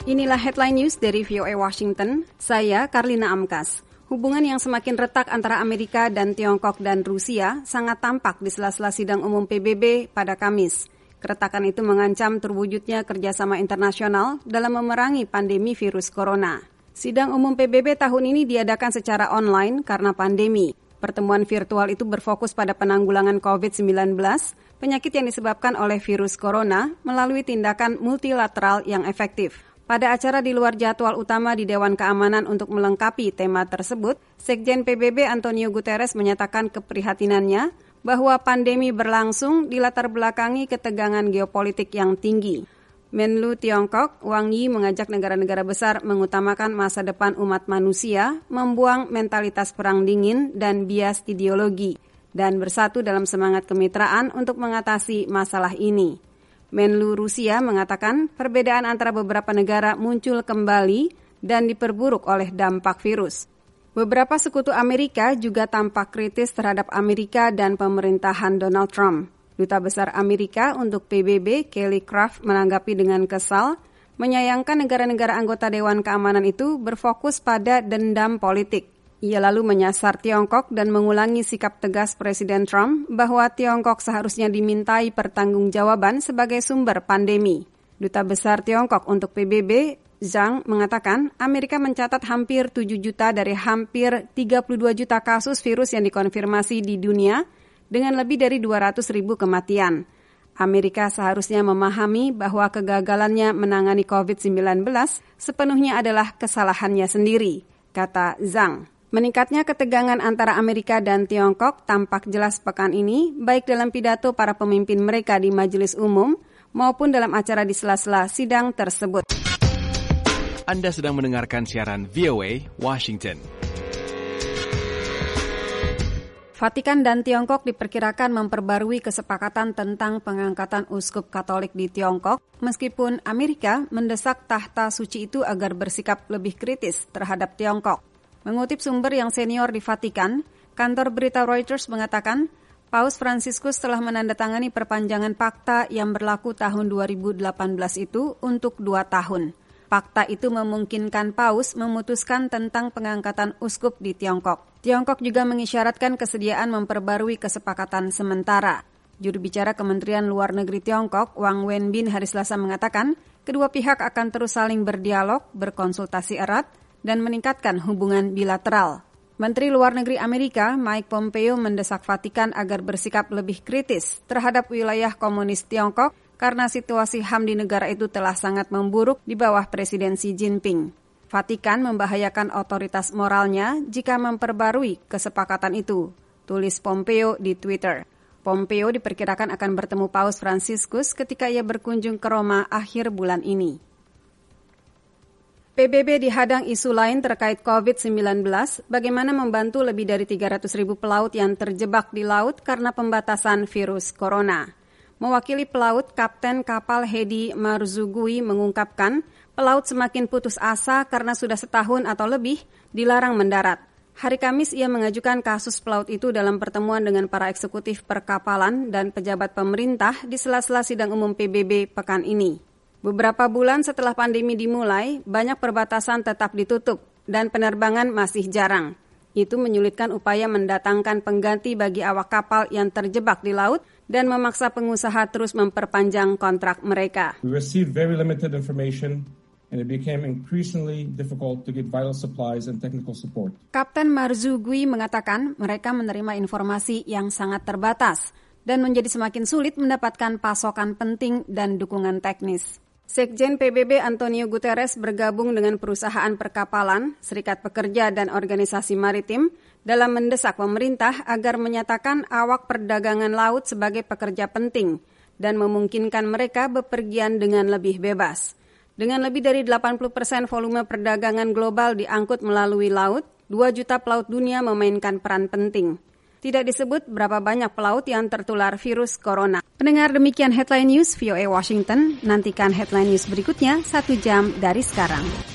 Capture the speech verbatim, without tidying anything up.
Inilah headline news dari V O A Washington. Saya Karlina Amkas. Hubungan yang semakin retak antara Amerika dan Tiongkok dan Rusia sangat tampak di sela-sela sidang umum P B B pada Kamis. Keretakan itu mengancam terwujudnya kerjasama internasional dalam memerangi pandemi virus corona. Sidang umum P B B tahun ini diadakan secara online karena pandemi. Pertemuan virtual itu berfokus pada penanggulangan covid sembilan belas, penyakit yang disebabkan oleh virus corona, melalui tindakan multilateral yang efektif. Pada acara di luar jadwal utama di Dewan Keamanan untuk melengkapi tema tersebut, Sekjen P B B Antonio Guterres menyatakan keprihatinannya bahwa pandemi berlangsung dilatar belakangi ketegangan geopolitik yang tinggi. Menlu Tiongkok, Wang Yi, mengajak negara-negara besar mengutamakan masa depan umat manusia, membuang mentalitas perang dingin dan bias ideologi, dan bersatu dalam semangat kemitraan untuk mengatasi masalah ini. Menlu Rusia mengatakan perbedaan antara beberapa negara muncul kembali dan diperburuk oleh dampak virus. Beberapa sekutu Amerika juga tampak kritis terhadap Amerika dan pemerintahan Donald Trump. Duta Besar Amerika untuk P B B, Kelly Craft, menanggapi dengan kesal, menyayangkan negara-negara anggota Dewan Keamanan itu berfokus pada dendam politik. Ia lalu menyasar Tiongkok dan mengulangi sikap tegas Presiden Trump bahwa Tiongkok seharusnya dimintai pertanggungjawaban sebagai sumber pandemi. Duta Besar Tiongkok untuk P B B, Zhang, mengatakan Amerika mencatat hampir tujuh juta dari hampir tiga puluh dua juta kasus virus yang dikonfirmasi di dunia dengan lebih dari dua ratus ribu kematian. Amerika seharusnya memahami bahwa kegagalannya menangani covid sembilan belas sepenuhnya adalah kesalahannya sendiri, kata Zhang. Meningkatnya ketegangan antara Amerika dan Tiongkok tampak jelas pekan ini, baik dalam pidato para pemimpin mereka di majelis umum maupun dalam acara di sela-sela sidang tersebut. Anda sedang mendengarkan siaran V O A Washington. Vatikan dan Tiongkok diperkirakan memperbarui kesepakatan tentang pengangkatan uskup Katolik di Tiongkok, meskipun Amerika mendesak tahta suci itu agar bersikap lebih kritis terhadap Tiongkok. Mengutip sumber yang senior di Vatikan, kantor berita Reuters mengatakan Paus Fransiskus telah menandatangani perpanjangan fakta yang berlaku tahun dua ribu delapan belas itu untuk dua tahun. Fakta itu memungkinkan Paus memutuskan tentang pengangkatan uskup di Tiongkok. Tiongkok juga mengisyaratkan kesediaan memperbarui kesepakatan sementara. Juru bicara Kementerian Luar Negeri Tiongkok, Wang Wenbin, hari Selasa mengatakan kedua pihak akan terus saling berdialog, berkonsultasi erat, dan meningkatkan hubungan bilateral. Menteri Luar Negeri Amerika, Mike Pompeo, mendesak Vatikan agar bersikap lebih kritis terhadap wilayah komunis Tiongkok karena situasi H A M di negara itu telah sangat memburuk di bawah Presiden Xi Jinping. Vatikan membahayakan otoritas moralnya jika memperbarui kesepakatan itu, tulis Pompeo di Twitter. Pompeo diperkirakan akan bertemu Paus Fransiskus ketika ia berkunjung ke Roma akhir bulan ini. P B B dihadang isu lain terkait covid sembilan belas, bagaimana membantu lebih dari tiga ratus ribu pelaut yang terjebak di laut karena pembatasan virus corona. Mewakili pelaut, Kapten Kapal Hedi Marzugui mengungkapkan pelaut semakin putus asa karena sudah setahun atau lebih dilarang mendarat. Hari Kamis ia mengajukan kasus pelaut itu dalam pertemuan dengan para eksekutif perkapalan dan pejabat pemerintah di sela-sela sidang umum P B B pekan ini. Beberapa bulan setelah pandemi dimulai, banyak perbatasan tetap ditutup dan penerbangan masih jarang. Itu menyulitkan upaya mendatangkan pengganti bagi awak kapal yang terjebak di laut dan memaksa pengusaha terus memperpanjang kontrak mereka. We received very limited information and it became increasingly difficult to get vital supplies and technical support. Kapten Marzugui mengatakan mereka menerima informasi yang sangat terbatas dan menjadi semakin sulit mendapatkan pasokan penting dan dukungan teknis. Sekjen P B B Antonio Guterres bergabung dengan perusahaan perkapalan, serikat pekerja dan organisasi maritim dalam mendesak pemerintah agar menyatakan awak perdagangan laut sebagai pekerja penting dan memungkinkan mereka bepergian dengan lebih bebas. Dengan lebih dari delapan puluh persen volume perdagangan global diangkut melalui laut, dua juta pelaut dunia memainkan peran penting. Tidak disebut berapa banyak pelaut yang tertular virus corona. Pendengar, demikian Headline News V O A Washington. Nantikan Headline News berikutnya satu jam dari sekarang.